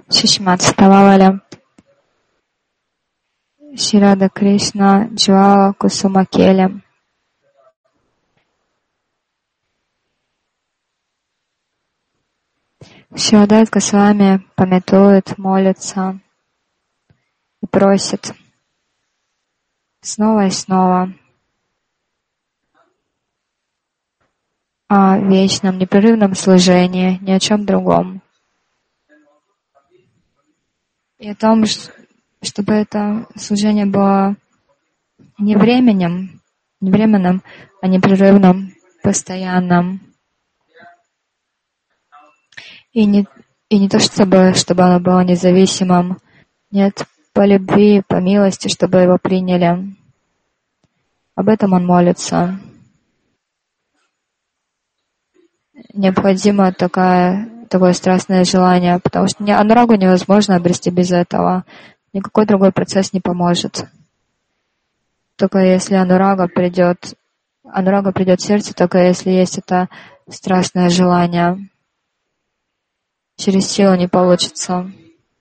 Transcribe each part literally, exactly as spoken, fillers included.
Шишмат Стававаля Ширада Кришна Джвала Кусумакеля. Шрадат Госвами памятует, молится и просит снова и снова о вечном, непрерывном служении, ни о чем другом. И о том, чтобы это служение было не временем, не временным, а непрерывным, постоянным. И не, и не то, чтобы, чтобы оно было независимым. Нет, по любви, по милости, чтобы его приняли. Об этом он молится. Необходимо такая, такое страстное желание, потому что анурагу невозможно обрести без этого. Никакой другой процесс не поможет. Только если анурага придет, анурага придет в сердце, только если есть это страстное желание. Через силу не получится.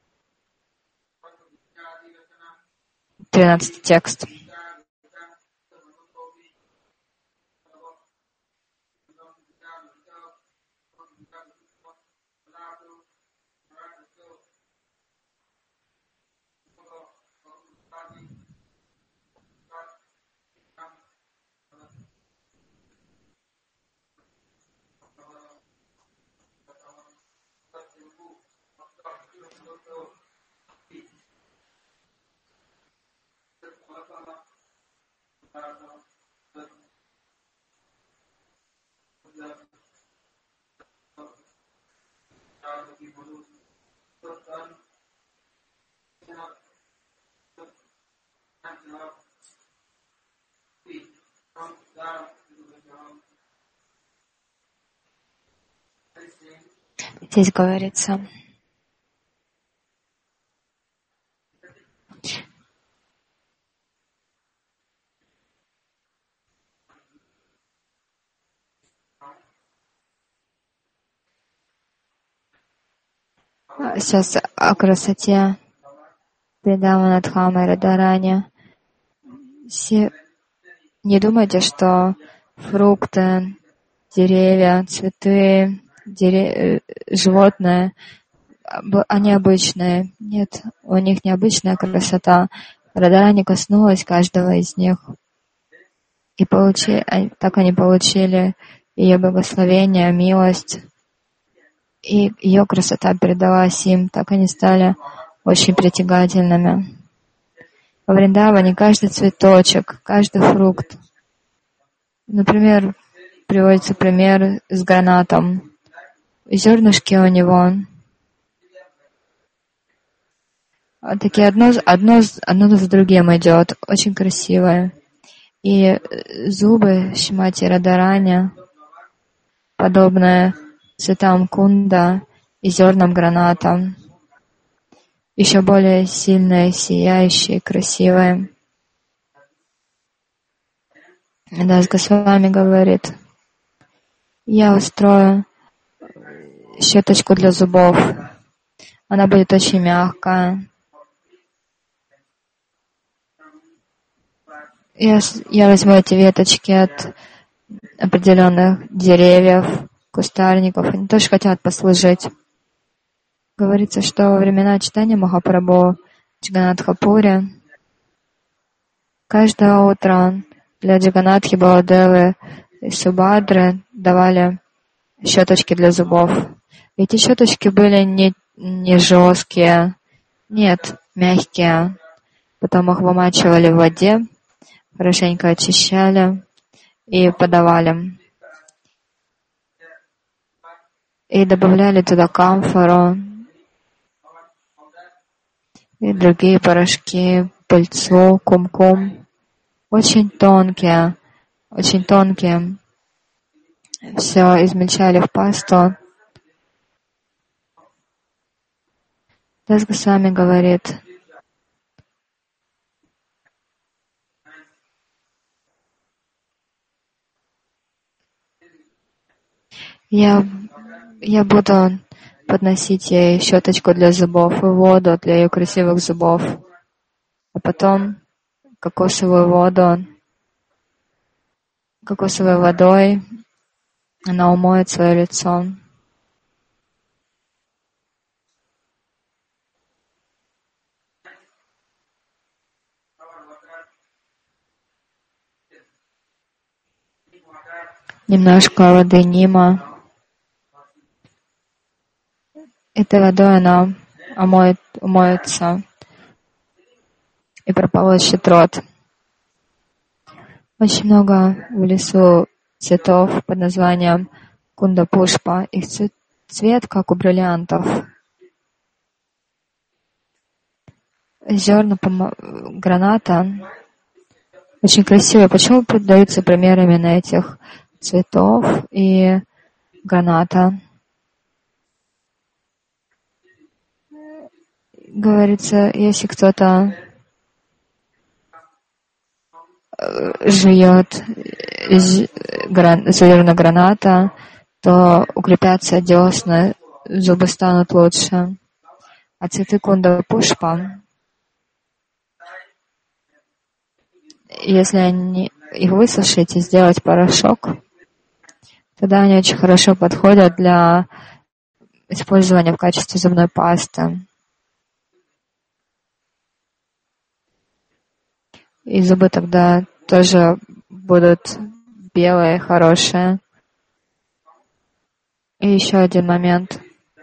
Тринадцатый текст. Здесь говорится, сейчас о красоте Вриндавана, Дхамы и Радхарани. Все не думайте, что фрукты, деревья, цветы, дере... животные, они обычные. Нет, у них необычная красота. Радхарани коснулась каждого из них. И получи... так они получили ее благословение, милость. И ее красота передалась им. Так они стали очень притягательными. Во Вриндаване каждый цветочек, каждый фрукт. Например, приводится пример с гранатом. Зернышки у него такие одно, одно, одно за другим идет, очень красивое. И зубы Шримати Радхарани, подобные цветам кунда и зернам граната, еще более сильные, сияющие, красивые. Дас Госвами говорит, я устрою щеточку для зубов. Она будет очень мягкая. Я, я возьму эти веточки от определенных деревьев, кустарников. Они тоже хотят послужить. Говорится, что во времена читания Махапрабху в Джаганнатха-пуре каждое утро для Джаганнатхи, Баладевы и Субадры давали щеточки для зубов. Эти щеточки были не, не жесткие, нет, мягкие. Потом их вымачивали в воде, хорошенько очищали и подавали. И добавляли туда камфору и другие порошки, пыльцу, кум-кум. Очень тонкие, очень тонкие. Все измельчали в пасту. Дас Госвами говорит, я, я буду подносить ей щеточку для зубов и воду для ее красивых зубов. А потом кокосовую воду, кокосовой водой она умоет свое лицо. Немножко воды нима. Этой водой она омоет, умоется и прополощет рот. Очень много в лесу цветов под названием кунда-пушпа. Их цвет, как у бриллиантов. Зерна граната очень красивые. Почему поддаются примерами на этих цветов и граната? Говорится, если кто-то жует зерна граната, то укрепятся десны, зубы станут лучше. А цветы кунда-пушпа, если они, их высушить и сделать порошок, тогда они очень хорошо подходят для использования в качестве зубной пасты. И зубы тогда тоже будут белые, хорошие. И еще один момент.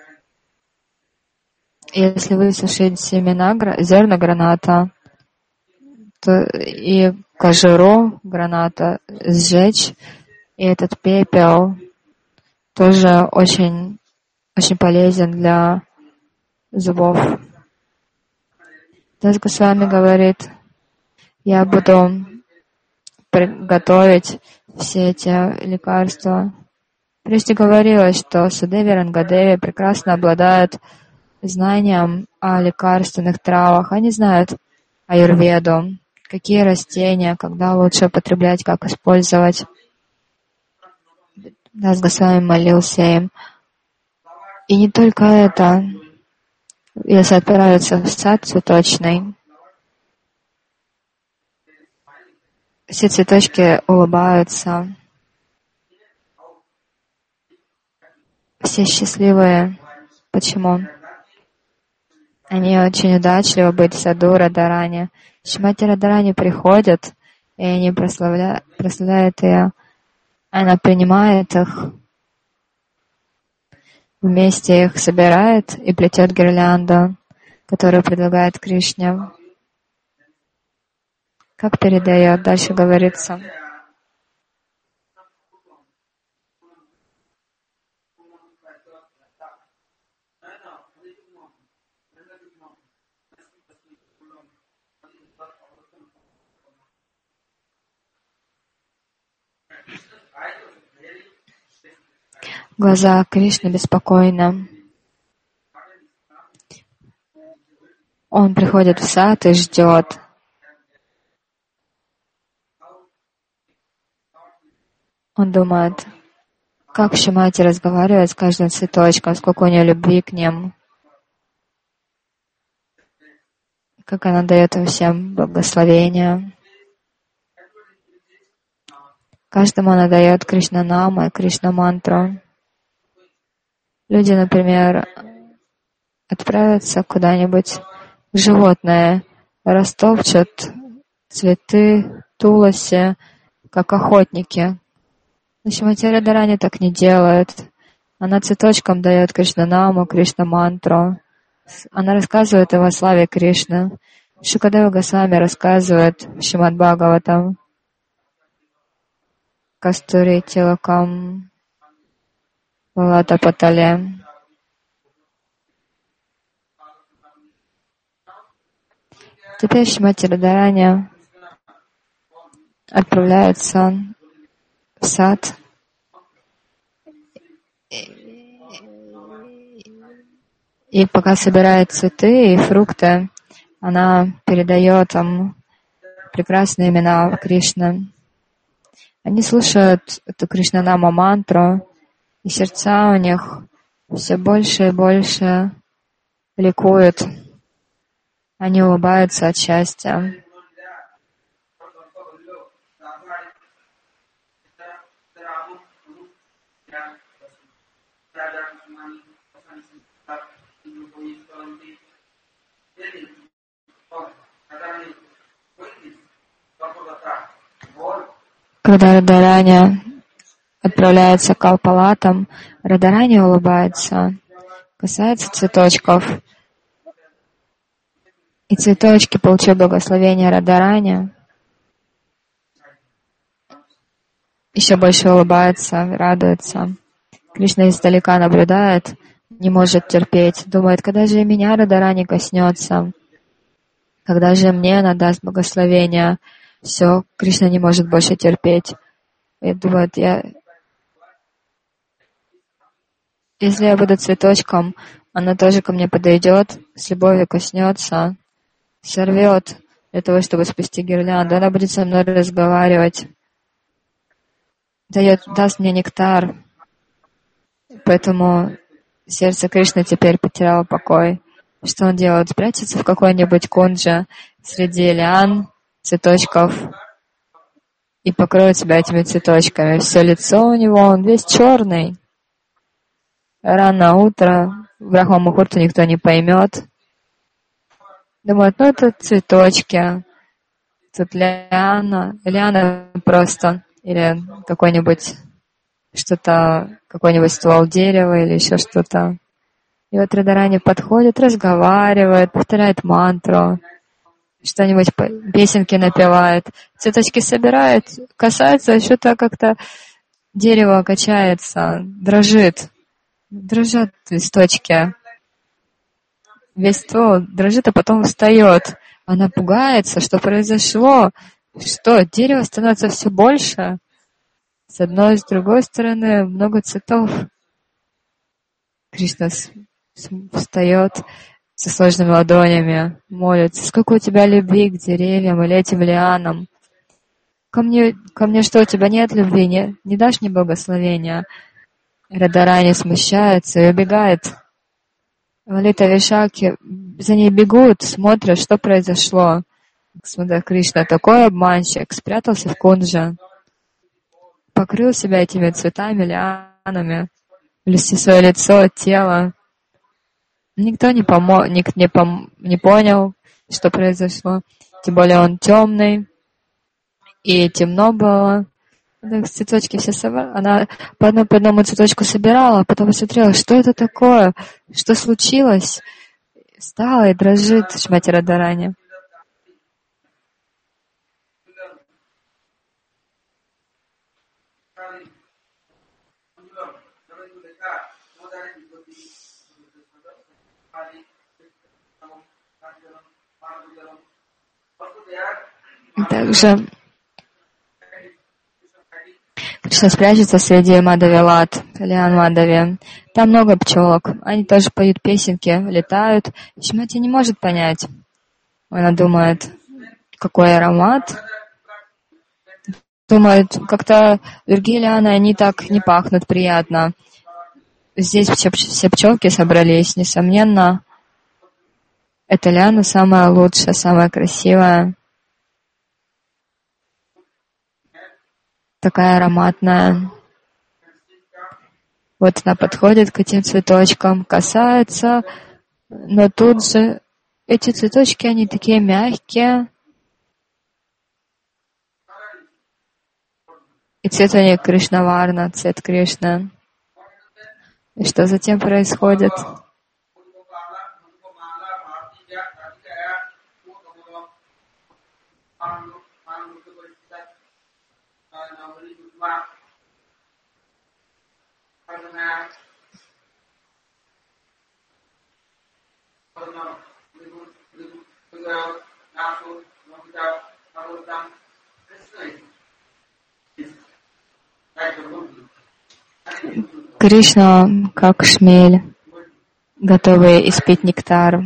Если высушить семена, зерна граната, то и кожуру граната сжечь, и этот пепел тоже очень, очень полезен для зубов. Дас Госвами говорит, я буду готовить все эти лекарства. Прежде говорилось, что Судеви Рангадеви прекрасно обладают знанием о лекарственных травах. Они знают аюрведу, какие растения, когда лучше употреблять, как использовать. Дас Госвами молился им. И не только это. Если отправиться в сад цветочный, все цветочки улыбаются, все счастливые. Почему? Они очень удачливы быть в саду Радарани. Шримати Радарани приходят, и они прославляют, прославляют ее. Она принимает их, вместе их собирает и плетет гирлянду, которую предлагает Кришне. Как передает, дальше говорится. Глаза Кришны беспокойны. Он приходит в сад и ждет. Он думает, как Шримати разговаривает с каждым цветочком, сколько у нее любви к ним, как она дает им всем благословения. Каждому она дает Кришна-нама и Кришна-мантру. Люди, например, отправятся куда-нибудь, животное растопчут цветы туласи, как охотники. Но Шримати Радарани так не делает. Она цветочкам дает Кришна-наму, Кришна-мантру. Она рассказывает о славе Кришны. Шукадева Госвами рассказывает в Шримад-Бхагаватам. Кастури Тилакам Лалата Патале. Теперь Шримати Радарани отправляется в сад. И пока собирает цветы и фрукты, она передает им прекрасные имена Кришны. Они слушают эту Кришна-нама мантру, и сердца у них все больше и больше ликуют. Они улыбаются от счастья. Когда Радарани отправляется к Алпалатам, Радарани улыбается, касается цветочков. И цветочки, получив благословение Радарани, еще больше улыбаются, радуются. Кришна издалека наблюдает, не может терпеть, думает, когда же и меня Радарани коснется, когда же мне она даст благословение. Все, Кришна не может больше терпеть. И думает, я... если я буду цветочком, она тоже ко мне подойдет, с любовью коснется, сорвет для того, чтобы спасти гирлянду. Она будет со мной разговаривать, дает, даст мне нектар. Поэтому сердце Кришны теперь потеряло покой. Что он делает? Спрячется в какой-нибудь кунджа среди лиан, цветочков и покроет себя этими цветочками. Все лицо у него, он весь черный. Рано утро, в Брахма-мухурту никто не поймет. Думают, ну это цветочки. Тут лиана, лиана просто. Или какой-нибудь что-то, какой-нибудь ствол дерева или еще что-то. И вот Радарани подходит, разговаривает, повторяет мантру, что-нибудь песенки напевает, цветочки собирает, касается, что-то как-то дерево качается, дрожит, дрожат листочки. Весь ствол дрожит, а потом встает. Она пугается, что произошло, что дерево становится все больше. С одной и с другой стороны много цветов. Кришна встает со сложными ладонями, молится. Сколько у тебя любви к деревьям или этим лианам? Ко мне, ко мне что, у тебя нет любви? Не, не дашь мне благословения? Радарани смущается и убегает. Лалита Вишаки за ней бегут, смотрят, что произошло. Смотрят, Кришна такой обманщик, спрятался в кунджа, покрыл себя этими цветами, лианами, блести свое лицо, тело. Никто не, помо... Ник не, пом... не понял, что произошло. Тем более он темный, и темно было. Так, цветочки все собрала. Она по, одному, по одному цветочку собирала, а потом посмотрела, что это такое, что случилось. Встала и дрожит Шримати Радарани. Также Кришна спрячется среди Мадавилат, лиан Мадави. Там много пчелок. Они тоже поют песенки, летают. Шримати не может понять. Она думает, какой аромат. Думает, как-то другие лианы, они так не пахнут приятно. Здесь все пчелки собрались. Несомненно, эта лиана самая лучшая, самая красивая. Такая ароматная. Вот она подходит к этим цветочкам, касается, но тут же эти цветочки, они такие мягкие. И цвет у них Кришнаварна, цвет Кришны. И что затем происходит? Кришна, как шмель, готовый испить нектар.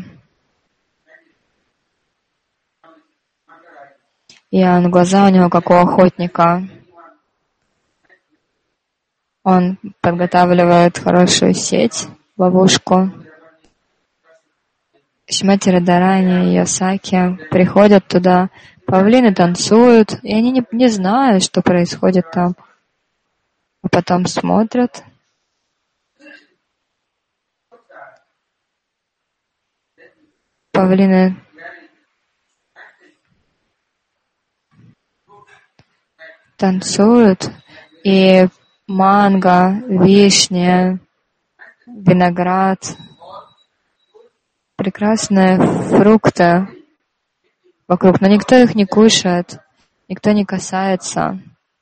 И он, глаза у него, как у охотника. Он подготавливает хорошую сеть ловушку. Шримати Радарани и Йосаки приходят туда, павлины танцуют, и они не, не знают, что происходит там. А потом смотрят. Павлины танцуют, и манго, вишня, виноград, прекрасные фрукты вокруг, но никто их не кушает, никто не касается.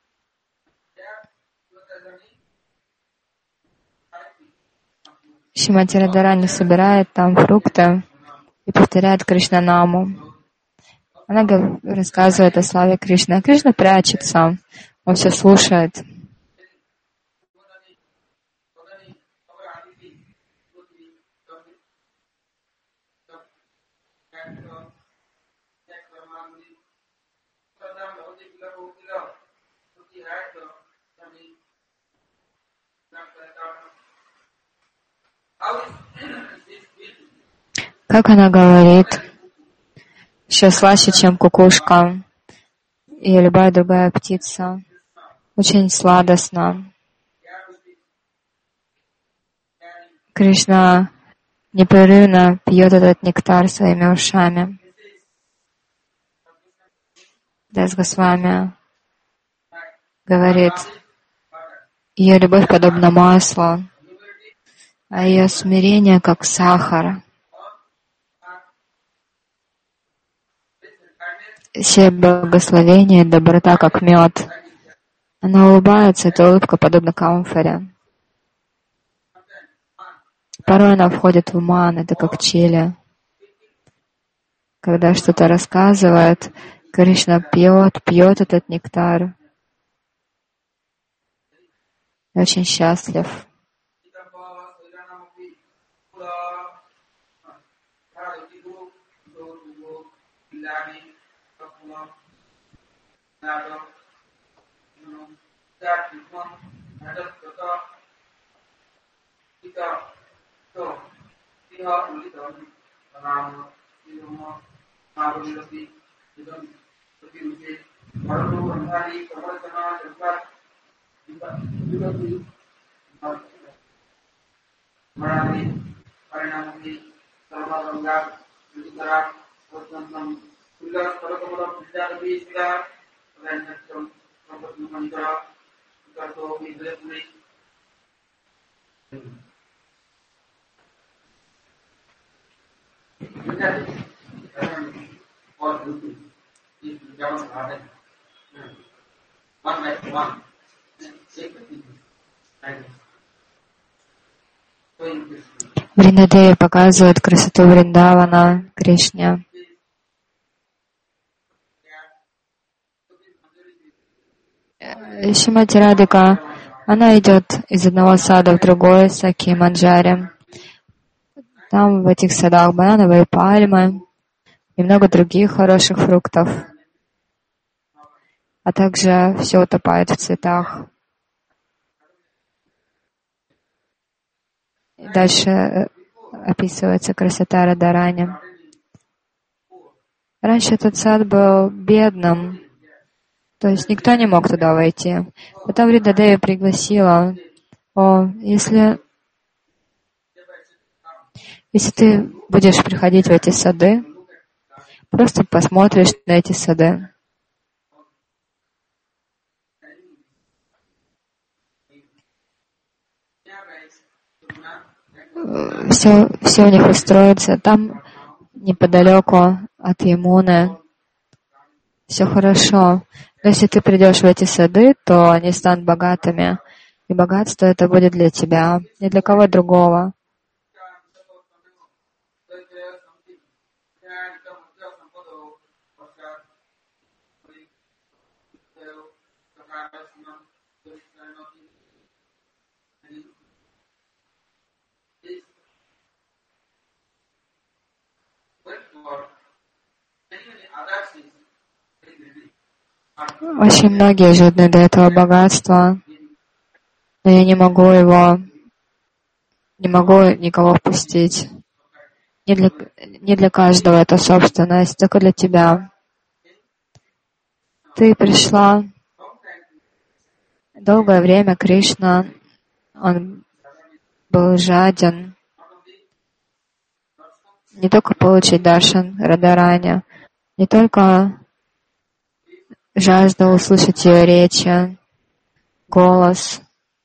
Шримати Радарани собирает там фрукты и повторяет Кришнанаму. Она рассказывает о славе Кришны, а Кришна прячется, он все слушает. Как она говорит, еще слаще, чем кукушка и любая другая птица. Очень сладостно. Кришна непрерывно пьет этот нектар своими ушами. Дас Госвами говорит, ее любовь подобна маслу, а ее смирение как сахар. Все благословения и доброта, как мед. Она улыбается, эта улыбка подобна камфоре. Порой она входит в ман, это как чили. Когда что-то рассказывает, Кришна пьет, пьет этот нектар. И очень счастлив. Вриндадеви показывает красоту Вриндавана Кришне. Шримати Радхика, она идет из одного сада в другой, Саки Манджари. Там в этих садах банановые пальмы и много других хороших фруктов. А также все утопает в цветах. И дальше описывается красота Радарани. Раньше этот сад был бедным, то есть никто не мог туда войти. Потом Вриндадеви пригласила, о, если, если ты будешь приходить в эти сады, просто посмотришь на эти сады. Все, все у них устроится. Там неподалеку от Ямуны все хорошо. Но если ты придешь в эти сады, то они станут богатыми. И богатство это будет для тебя, не для кого другого. Очень многие жадны до этого богатства, но я не могу его не могу никого впустить. Не для, не для каждого это собственность, только для тебя. Ты пришла. Долгое время Кришна, он был жаден не только получить даршан Радарани, не только жаждал услышать ее речи, голос.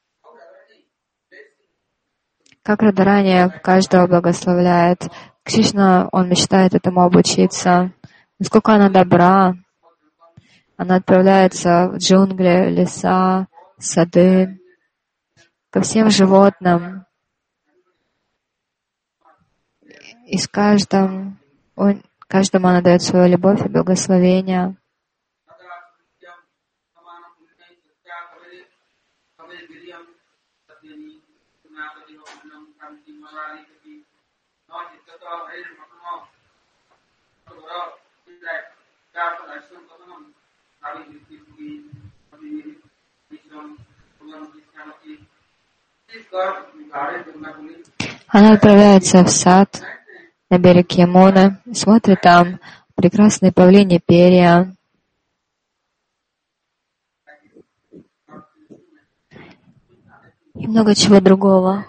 Как Радарани каждого благословляет. Кришна, он мечтает этому обучиться. Насколько она добра. Она отправляется в джунгли, леса, сады, ко всем животным. И с каждым, он, каждому она дает свою любовь и благословение. Она отправляется в сад на берег Ямуны, смотрит там прекрасные павлиньи перья. И много чего другого.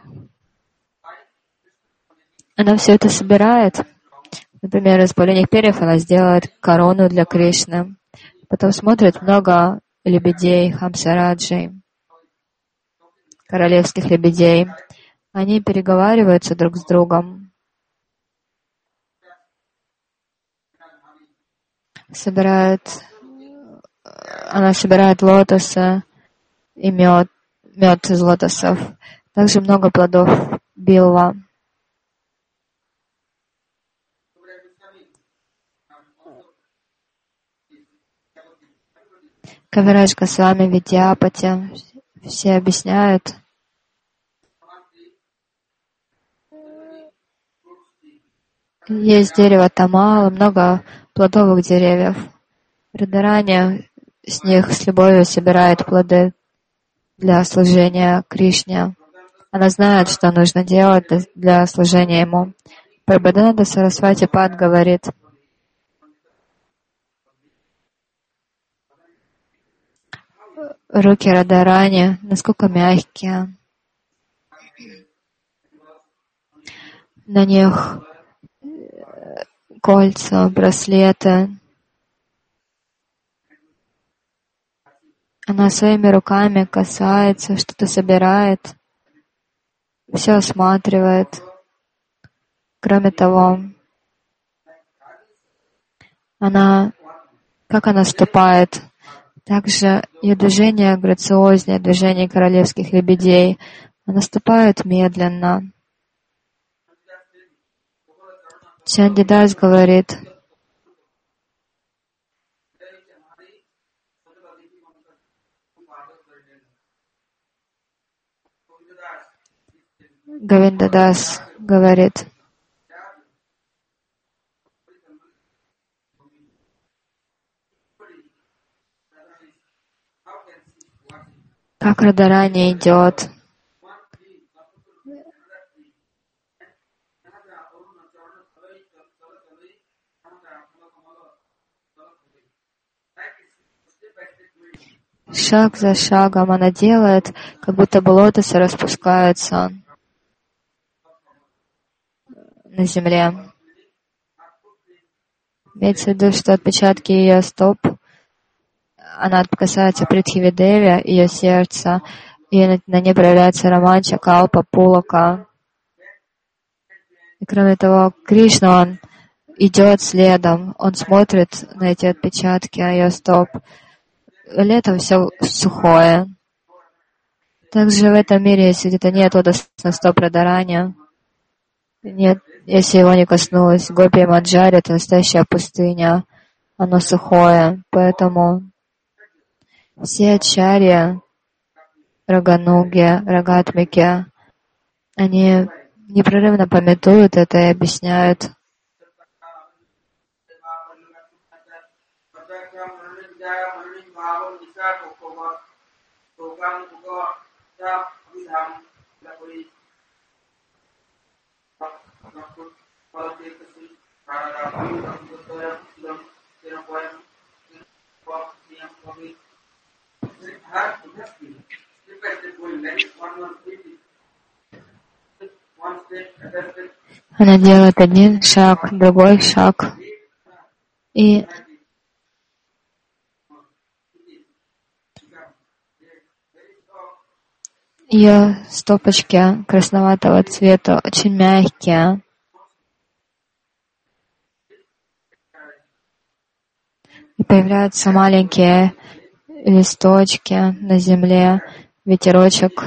Она все это собирает. Например, из павлиньих перьев она сделает корону для Кришны. Потом смотрит много лебедей, хамсараджей, королевских лебедей. Они переговариваются друг с другом. Собирает, она собирает лотосы и мед, мед из лотосов. Также много плодов билва. Кавирадж Госвами, Видьяпати, все объясняют. Есть дерево Тамала, много плодовых деревьев. Радарани с них с любовью собирает плоды для служения Кришне. Она знает, что нужно делать для служения Ему. Прабхадананда Сарасвати Пад говорит, руки Радарани насколько мягкие. На них кольца, браслеты. Она своими руками касается, что-то собирает, все осматривает. Кроме того, она, как она ступает, также ее движение грациознее движение королевских лебедей. Она ступает медленно. Чандидас говорит, Говиндадас говорит, как Радарани идет. Шаг за шагом она делает, как будто бы лотосы распускаются на земле. Имеется в виду, что отпечатки ее стоп, она касается Притхиви-деви, ее сердца, и на ней проявляется романча, калпа, пулака. И кроме того, Кришна, он идет следом, он смотрит на эти отпечатки ее стоп. Летом все сухое. Также в этом мире, если где-то нет лотосных стоп Радарани, нет, если его не коснулось, Гопи Маджари — это настоящая пустыня, оно сухое, поэтому все ачарьи, рагануги, рагатмики, они непрерывно памятуют это и объясняют. Она делает один шаг, другой шаг, и ее стопочки красноватого цвета очень мягкие. И появляются маленькие листочки на земле, ветерочек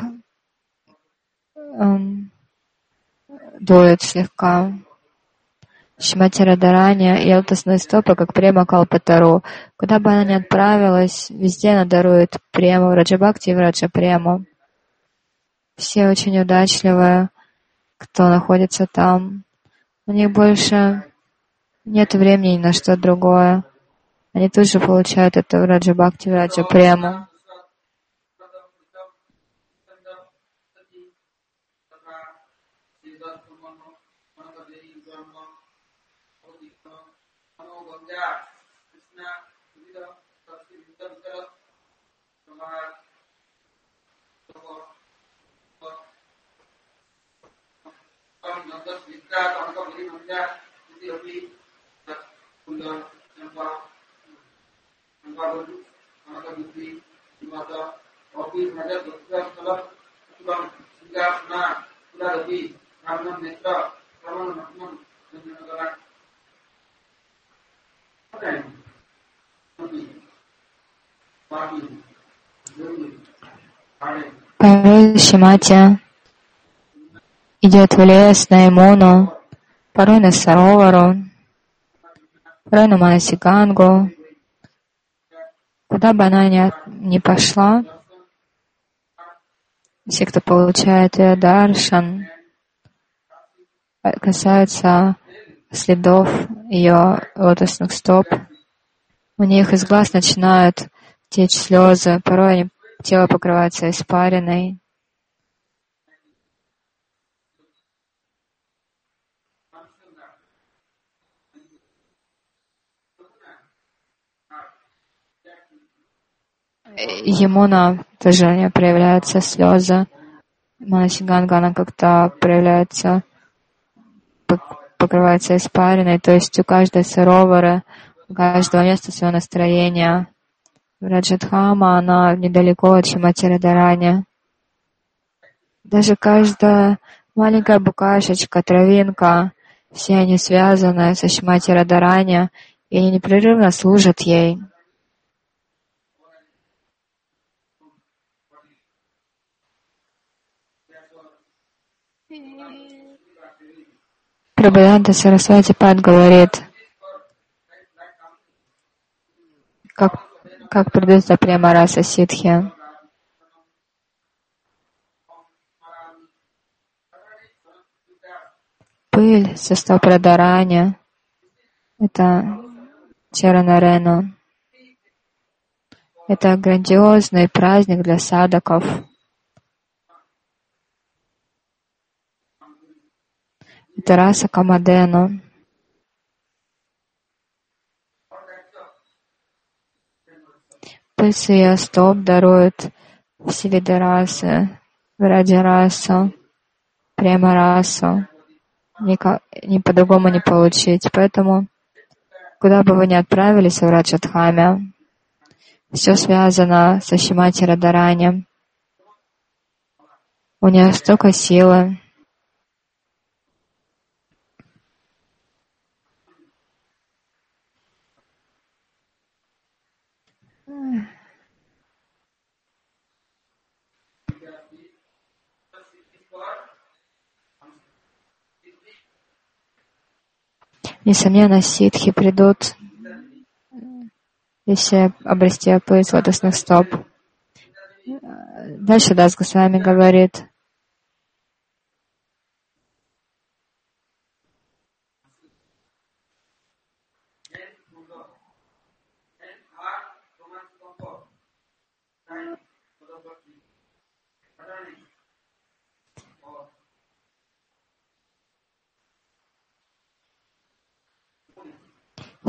эм, дует слегка. Шримати Радхарани и лотосные стопы, как према Калпатару. Куда бы она ни отправилась, везде она дарует прему, Раджабхакти и Враджа прему. Все очень удачливые, кто находится там. У них больше нет времени ни на что другое. Они тут же получают это Враджабхакти, Враджа прему. Порой Шримати идет в лес на Ямуну, порой на Саровару, порой на Манасигангу. Куда бы она ни, ни пошла, все, кто получает ее даршан, касаются следов ее лотосных стоп. У них из глаз начинают течь слезы, порой они, тело покрывается испариной. Ямуна тоже у нее проявляются слезы. Манасиганга, она как-то проявляется, покрывается испариной. То есть у каждой саровары, у каждого места свое настроение. Раджадхама, она недалеко от Шримати Радхарани. Даже каждая маленькая букашечка, травинка, все они связаны со Шримати Радхарани, и они непрерывно служат ей. Прабхаданта Сарасвати Пад говорит, как, как продается према раса ситхи. Пыль со стоп Радхарани — это Чаранарену. Это грандиозный праздник для садаков. Это раса Камадену. Пыль с ее стоп дарует все виды расы, Враджа расу, према расу. Никак, ни по-другому не получить. Поэтому, куда бы вы ни отправились в Раджадхаме, все связано со Шримати Радхарани. У нее столько силы. Несомненно, ситхи придут, если обрести опыт лотосных стоп. Дальше Дас Госвами говорит,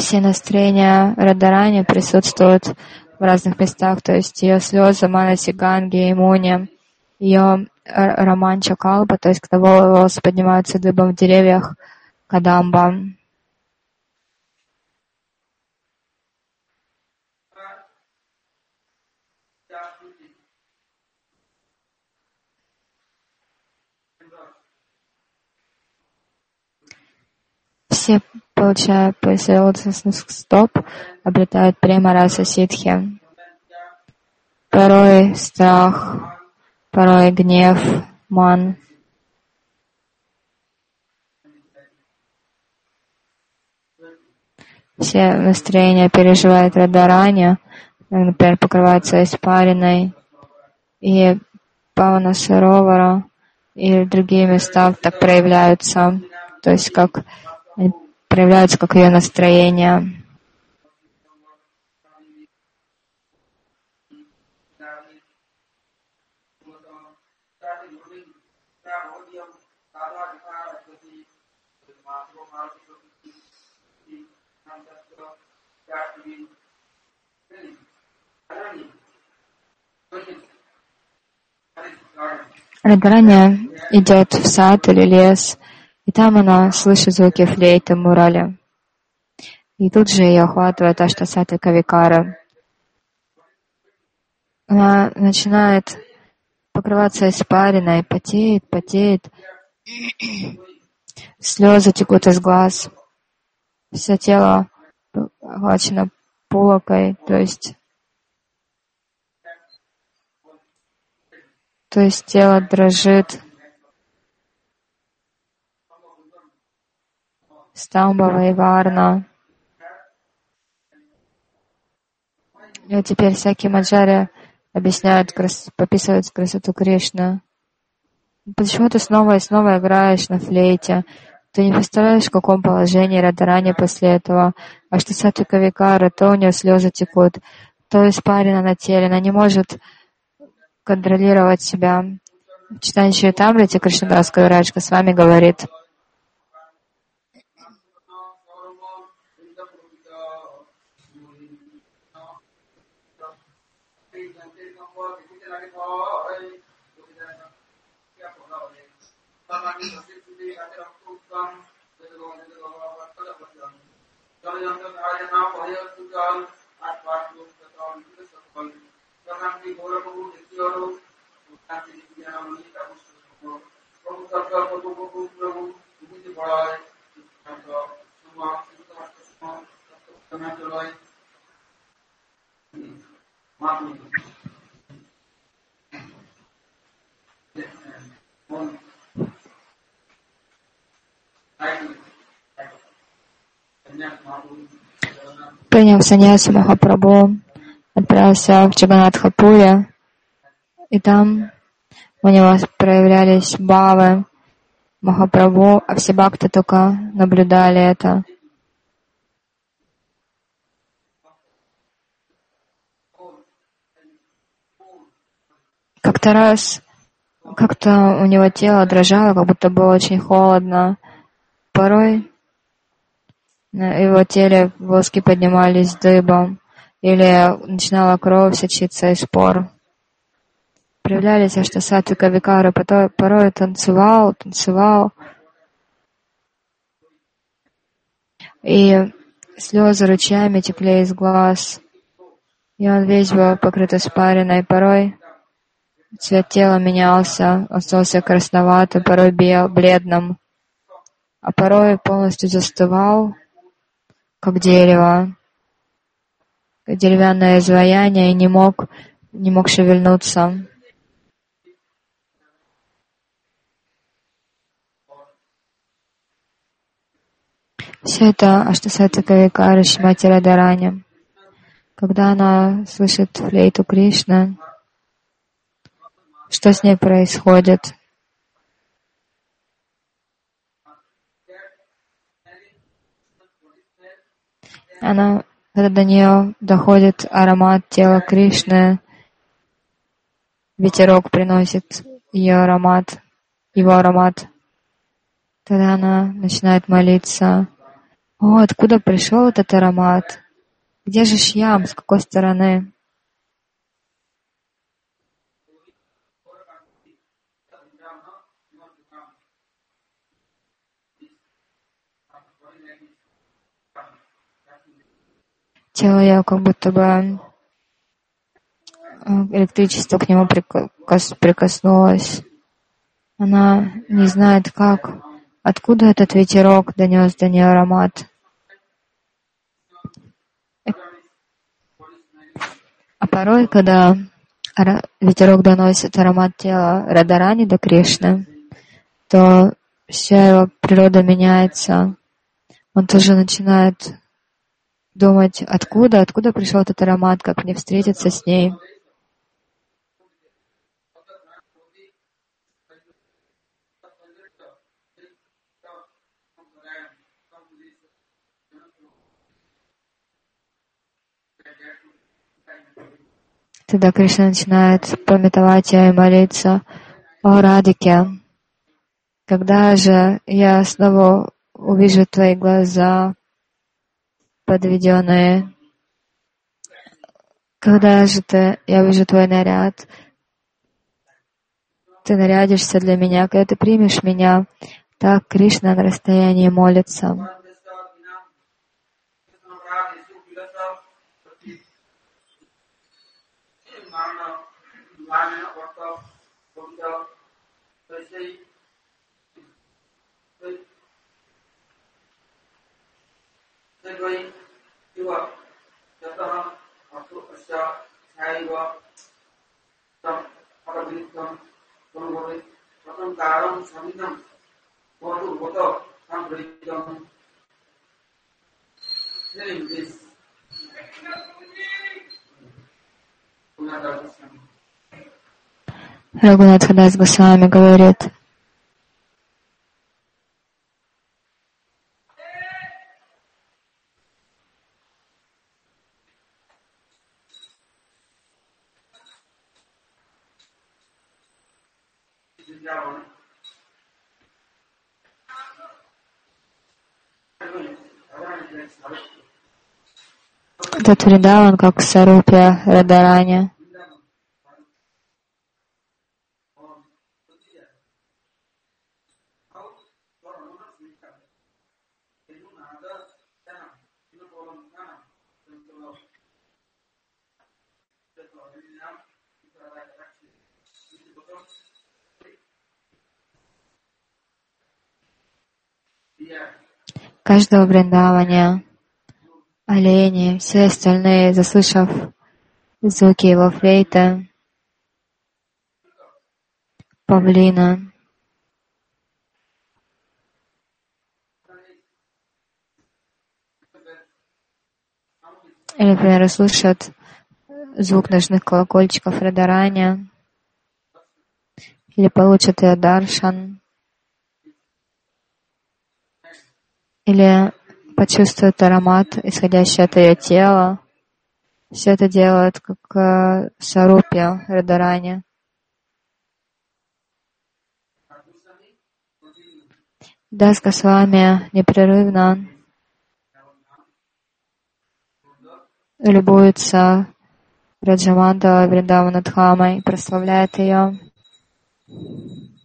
все настроения Радарани присутствуют в разных местах, то есть ее слезы, Манаси, Ганги, Имуни, ее романча Калпа, то есть когда волосы поднимаются дыбом в деревьях, Кадамба. Все, получая после лотосных стоп, обретают према раса ситхи. Порой страх, порой гнев, ман. Все настроения переживает Радарани, например, покрывается испариной, и Павана Саровара, и другие места так проявляются, то есть как проявляются как ее настроение. Радарани идет в сад или лес, и там она слышит звуки флейты Мурали. И тут же ее охватывает аштасатвика викара. Она начинает покрываться испариной, потеет, потеет. Слезы текут из глаз. Все тело охвачено пулокой, то есть То есть тело дрожит. Стамбава и Варна. И вот теперь всякие маджари объясняют, пописывают красоту Кришны. Почему ты снова и снова играешь на флейте? Ты не представляешь, в каком положении Радарани после этого. А что Сатвика Викара, то у нее слезы текут, то испарина на теле. Она не может контролировать себя. В читании Чаритамрити Кришнадас Кавираджка с вами говорит: приняв саньясу, Махапрабху отправился в Джаганнатхапури, и там у него проявлялись бхавы Махапрабху, а все бхакты только наблюдали это. Как-то раз, как-то у него тело дрожало, как будто было очень холодно. Порой на его теле волоски поднимались дыбом, или начинала кровь сочиться из пор. Проявлялись аштасатвика викары, порой, порой танцевал, танцевал. И слезы ручьями текли из глаз. И он весь был покрыт испариной. Порой цвет тела менялся, остался красноватым, порой бел, бледным, а порой полностью застывал, как дерево, как деревянное изваяние, и не мог, не мог шевельнуться. Все это аштасатвика викара Шримати Радарани. Когда она слышит флейту Кришны, что с ней происходит? Она, когда до нее доходит аромат тела Кришны, ветерок приносит ее аромат, его аромат, тогда она начинает молиться: О, откуда пришел этот аромат? Где же Шьям? С какой стороны? Тело ее как будто бы электричество к нему прикоснулось. Она не знает, как, откуда этот ветерок донес до нее аромат. А порой, когда ветерок доносит аромат тела Радарани до Кришны, то вся его природа меняется. Он тоже начинает думать, откуда, откуда пришел этот аромат, как мне встретиться с ней. Тогда Кришна начинает памятовать и молиться: «О Радике, когда же я снова увижу твои глаза подведенные? Когда же ты, я увижу твой наряд? Ты нарядишься для меня, когда ты примешь меня». Так Кришна на расстоянии молится. Рагунатха Дас Госвами говорит: этот Вриндаван как Сарупья Радарани. Каждого Вриндаване олени, все остальные, заслышав звуки его флейты, павлина, или, например, слышат звук ножных колокольчиков Радарани, или получат ее даршан, или почувствуют аромат, исходящий от ее тела. Все это делают как э, Сарупья Радарани. Дас Госвами непрерывно любуется Раджамандала Вриндаванадхамой, прославляет ее.